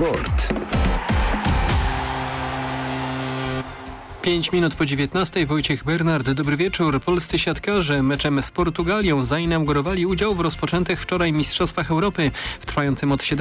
Sport. 5 minut po 19:00. Wojciech Bernard, dobry wieczór. Polscy siatkarze meczem z Portugalią zainaugurowali udział w rozpoczętych wczoraj Mistrzostwach Europy. W trwającym od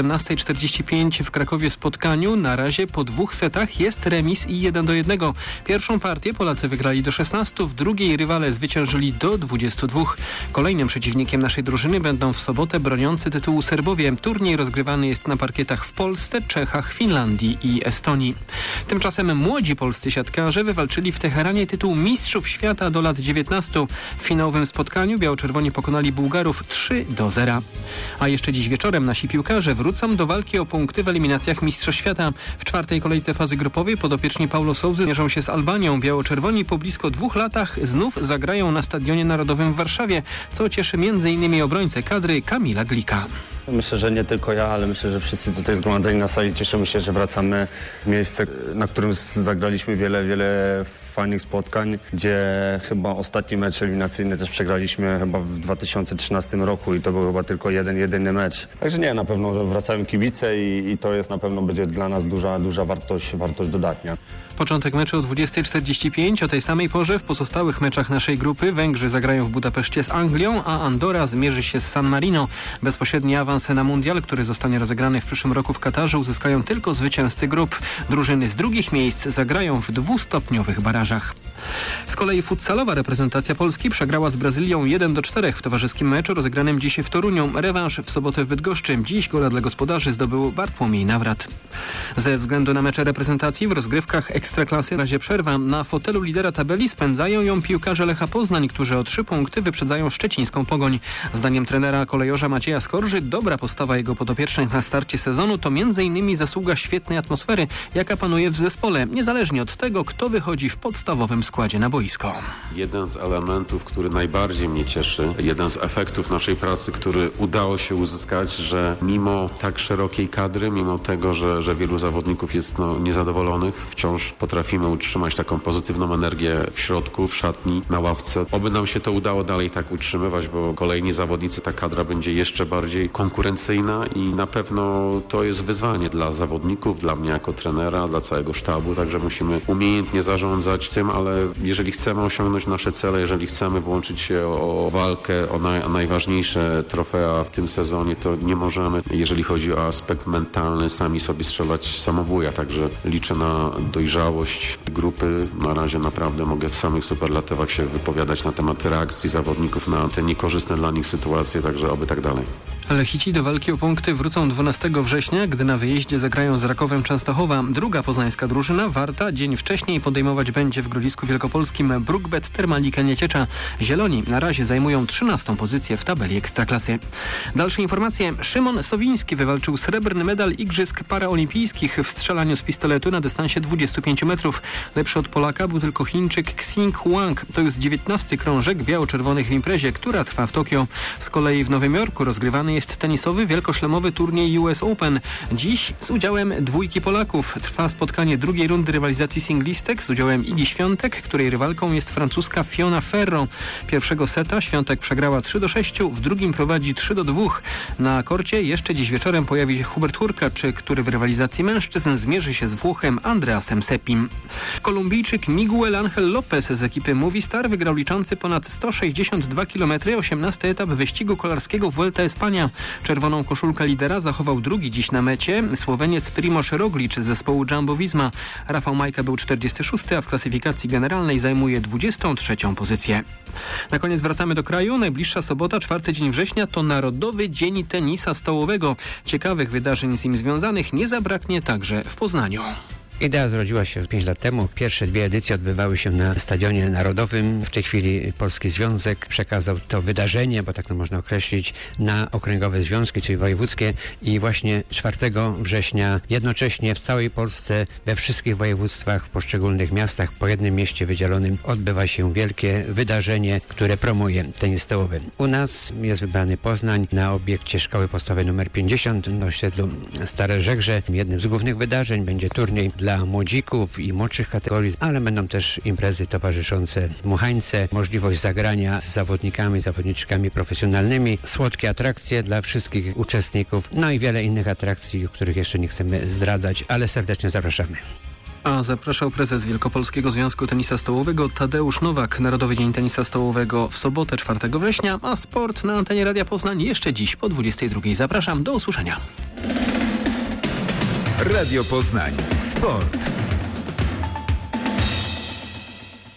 17:45 w Krakowie spotkaniu na razie po 2 setach jest remis i 1-1. Pierwszą partię Polacy wygrali do 16, w drugiej rywale zwyciężyli do 22. Kolejnym przeciwnikiem naszej drużyny będą w sobotę broniący tytułu Serbowie. Turniej rozgrywany jest na parkietach w Polsce, Czechach, Finlandii i Estonii. Tymczasem młodzi polscy siatkarze wywalczyli w Teheranie tytuł Mistrzów Świata do lat 19. W finałowym spotkaniu biało-czerwoni pokonali Bułgarów 3-0. A jeszcze dziś wieczorem nasi piłkarze wrócą do walki o punkty w eliminacjach Mistrzostw Świata. W czwartej kolejce fazy grupowej podopieczni Paulo Sousy mierzą się z Albanią. Biało-czerwoni po blisko 2 latach znów zagrają na Stadionie Narodowym w Warszawie, co cieszy m.in. obrońcę kadry Kamila Glika. Myślę, że nie tylko ja, ale myślę, że wszyscy tutaj zgromadzeni na sali cieszymy się, że wracamy w miejsce, na którym zagraliśmy wiele fajnych spotkań, gdzie chyba ostatni mecz eliminacyjny też przegraliśmy chyba w 2013 roku i to był chyba tylko jedyny mecz. Także nie, na pewno że wracają kibice i to jest na pewno będzie dla nas duża wartość dodatnia. Początek meczu o 20:45. O tej samej porze w pozostałych meczach naszej grupy Węgrzy zagrają w Budapeszcie z Anglią, a Andora zmierzy się z San Marino. Bezpośredni awans na mundial, który zostanie rozegrany w przyszłym roku w Katarze, uzyskają tylko zwycięzcy grup. Drużyny z drugich miejsc zagrają w 2-stopniowych barażach. Z kolei futsalowa reprezentacja Polski przegrała z Brazylią 1-4 w towarzyskim meczu rozegranym dziś w Toruniu. Rewanż w sobotę w Bydgoszczy. Dziś gola dla gospodarzy zdobył Bartłomiej Nawrat. Ze względu na mecze reprezentacji w rozgrywkach Ekstraklasy na razie przerwa. Na fotelu lidera tabeli spędzają ją piłkarze Lecha Poznań, którzy o 3 punkty wyprzedzają szczecińską Pogoń. Zdaniem trenera kolejorza Macieja Skorży dobra postawa jego podopiecznych na starcie sezonu to m.in. zasługa świetnej atmosfery, jaka panuje w zespole, niezależnie od tego, kto wychodzi w podstawowym składzie na boisko. Jeden z elementów, który najbardziej mnie cieszy, jeden z efektów naszej pracy, który udało się uzyskać, że mimo tak szerokiej kadry, mimo tego, że wielu zawodników jest niezadowolonych, wciąż potrafimy utrzymać taką pozytywną energię w środku, w szatni, na ławce. Oby nam się to udało dalej tak utrzymywać, bo kolejni zawodnicy, ta kadra będzie jeszcze bardziej konkurencyjna i na pewno to jest wyzwanie dla zawodników, dla mnie jako trenera, dla całego sztabu, także musimy umiejętnie zarządzać tym, ale jeżeli chcemy osiągnąć nasze cele, jeżeli chcemy włączyć się o walkę, o najważniejsze trofea w tym sezonie, to nie możemy, jeżeli chodzi o aspekt mentalny, sami sobie strzelać samobuja, także liczę na dojrzałość grupy. Na razie naprawdę mogę w samych superlatywach się wypowiadać na temat reakcji zawodników na te niekorzystne dla nich sytuacje, także oby tak dalej. Lechici do walki o punkty wrócą 12 września, gdy na wyjeździe zagrają z Rakowem Częstochowa. Druga poznańska drużyna, Warta, dzień wcześniej podejmować będzie w Grodzisku Wielkopolskim Brukbet Termalika Nieciecza. Zieloni na razie zajmują 13. pozycję w tabeli Ekstraklasy. Dalsze informacje. Szymon Sowiński wywalczył srebrny medal Igrzysk Paraolimpijskich w strzelaniu z pistoletu na dystansie 25 metrów. Lepszy od Polaka był tylko Chińczyk Xing Huang. To już 19. krążek biało-czerwonych w imprezie, która trwa w Tokio. Z kolei w Nowym Jorku rozgrywany jest tenisowy, wielkoszlemowy turniej US Open. Dziś z udziałem 2 Polaków. Trwa spotkanie drugiej rundy rywalizacji singlistek z udziałem Igi Świątek, której rywalką jest francuska Fiona Ferro. Pierwszego seta Świątek przegrała 3-6, w drugim prowadzi 3-2. Na korcie jeszcze dziś wieczorem pojawi się Hubert Hurkacz, który w rywalizacji mężczyzn zmierzy się z Włochem Andreasem Sepim. Kolumbijczyk Miguel Angel Lopez z ekipy Movistar wygrał liczący ponad 162 km 18 etap wyścigu kolarskiego Vuelta Espania. Czerwoną koszulkę lidera zachował drugi dziś na mecie Słoweniec Primož Roglič z zespołu Jumbo Visma. Rafał Majka był 46, a w klasyfikacji generalnej zajmuje 23. pozycję. Na koniec wracamy do kraju. Najbliższa sobota, 4 dzień września to Narodowy Dzień Tenisa Stołowego. Ciekawych wydarzeń z nim związanych nie zabraknie także w Poznaniu. Idea zrodziła się 5 lat temu. Pierwsze 2 edycje odbywały się na Stadionie Narodowym. W tej chwili Polski Związek przekazał to wydarzenie, bo tak to można określić, na okręgowe związki, czyli wojewódzkie i właśnie 4 września jednocześnie w całej Polsce, we wszystkich województwach, w poszczególnych miastach, po jednym mieście wydzielonym odbywa się wielkie wydarzenie, które promuje tenis stołowy. U nas jest wybrany Poznań na obiekcie Szkoły Podstawowej nr 50 na osiedlu Stare Żegrze. Jednym z głównych wydarzeń będzie turniej dla dla młodzików i młodszych kategorii, ale będą też imprezy towarzyszące dmuchańce, możliwość zagrania z zawodnikami, zawodniczkami profesjonalnymi, słodkie atrakcje dla wszystkich uczestników, no i wiele innych atrakcji, o których jeszcze nie chcemy zdradzać, ale serdecznie zapraszamy. A zapraszał prezes Wielkopolskiego Związku Tenisa Stołowego Tadeusz Nowak. Narodowy Dzień Tenisa Stołowego w sobotę 4 września, a sport na antenie Radia Poznań jeszcze dziś po 22. Zapraszam, do usłyszenia. Radio Poznań. Sport.